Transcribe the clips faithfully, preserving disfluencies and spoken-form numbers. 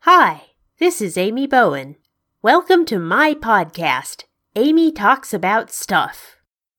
Hi, this is Amy Bowen. Welcome to my podcast, Amy Talks About Stuff.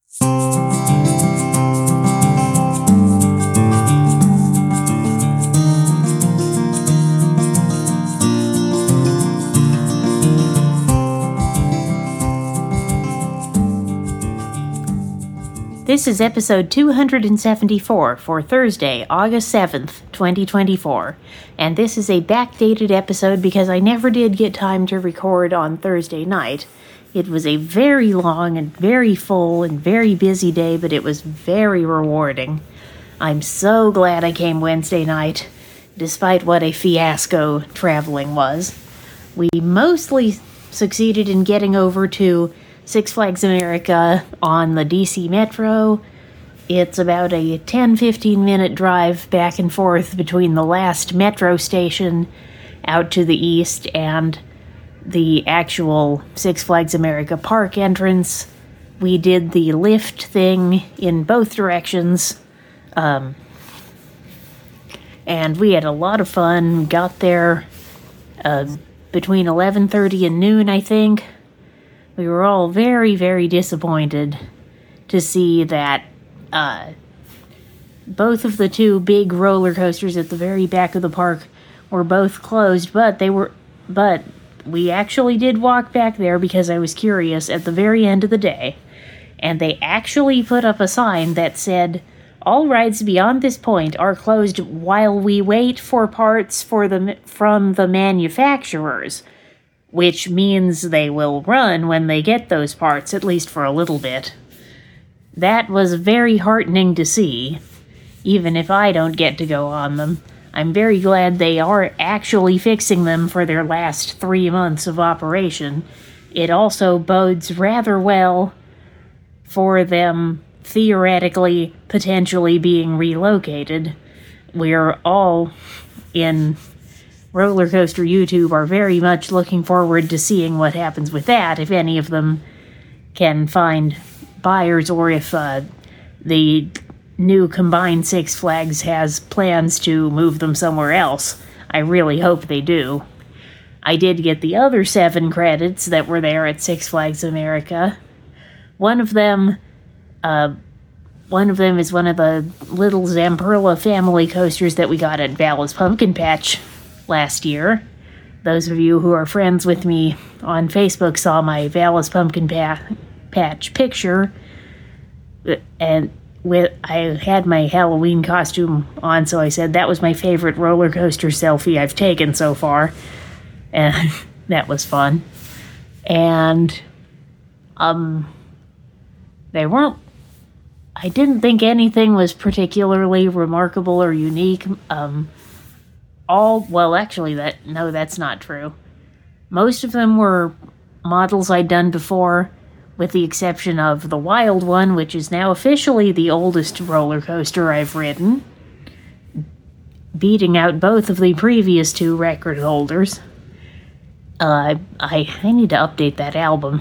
This is episode two hundred seventy-four for Thursday, August seventh, twenty twenty-four, and this is a backdated episode because I never did get time to record on Thursday night. It was a very long and very full and very busy day, but it was very rewarding. I'm so glad I came Wednesday night, despite what a fiasco traveling was. We mostly succeeded in getting over to Six Flags America on the D C Metro. It's about a ten to fifteen minute drive back and forth between the last metro station out to the east and the actual Six Flags America park entrance. We did the lift thing in both directions, um, and we had a lot of fun. Got there uh, between eleven thirty and noon, I think. We were all very, very disappointed to see that uh, both of the two big roller coasters at the very back of the park were both closed, but they were, but we actually did walk back there because I was curious at the very end of the day, and they actually put up a sign that said, "All rides beyond this point are closed while we wait for parts for the from the manufacturers," which means they will run when they get those parts, at least for a little bit. That was very heartening to see, even if I don't get to go on them. I'm very glad they are actually fixing them for their last three months of operation. It also bodes rather well for them theoretically, potentially being relocated. We're all in Roller Coaster YouTube are very much looking forward to seeing what happens with that, if any of them can find buyers, or if uh, the new combined Six Flags has plans to move them somewhere else. I really hope they do. I did get the other seven credits that were there at Six Flags America. One of them, uh, one of them is one of the little Zamperla family coasters that we got at Val's Pumpkin Patch last year. Those of you who are friends with me on Facebook saw my Val's Pumpkin pa- Patch picture, and with I had my Halloween costume on, so I said that was my favorite roller coaster selfie I've taken so far, and that was fun. And um, they weren't. I didn't think anything was particularly remarkable or unique. Um. All, well, actually, that no, that's not true. Most of them were models I'd done before, with the exception of the Wild One, which is now officially the oldest roller coaster I've ridden, beating out both of the previous two record holders. Uh, I, I need to update that album.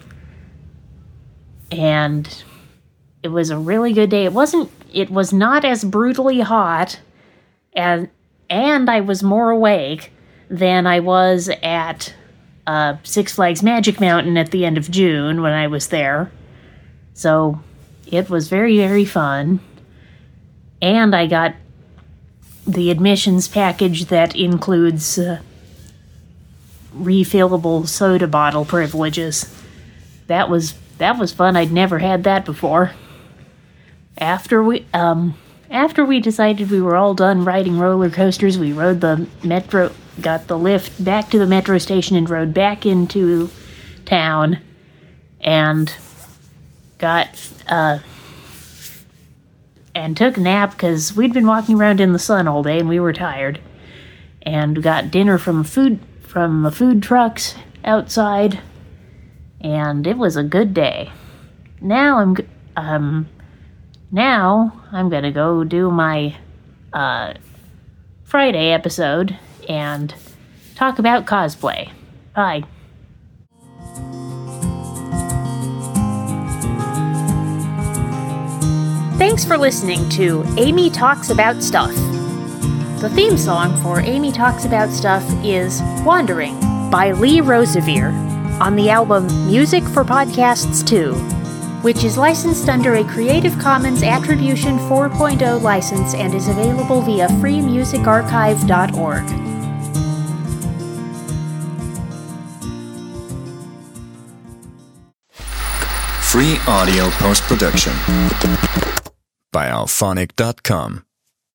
And it was a really good day. It wasn't, it was not as brutally hot as... And I was more awake than I was at uh, Six Flags Magic Mountain at the end of June when I was there. So it was very, very fun. And I got the admissions package that includes uh, refillable soda bottle privileges. That was that was fun. I'd never had that before. After we um. After we decided we were all done riding roller coasters, we rode the metro, got the lift back to the metro station and rode back into town and got, uh, and took a nap because we'd been walking around in the sun all day and we were tired. And got dinner from food, from the food trucks outside, and it was a good day. Now I'm, um... Now, I'm gonna go do my uh, Friday episode and talk about cosplay. Bye. Thanks for listening to Amy Talks About Stuff. The theme song for Amy Talks About Stuff is Wandering by Lee Rosevere on the album Music for Podcasts two, which is licensed under a Creative Commons Attribution four point oh license and is available via free music archive dot org. Free audio post-production by alphonic dot com.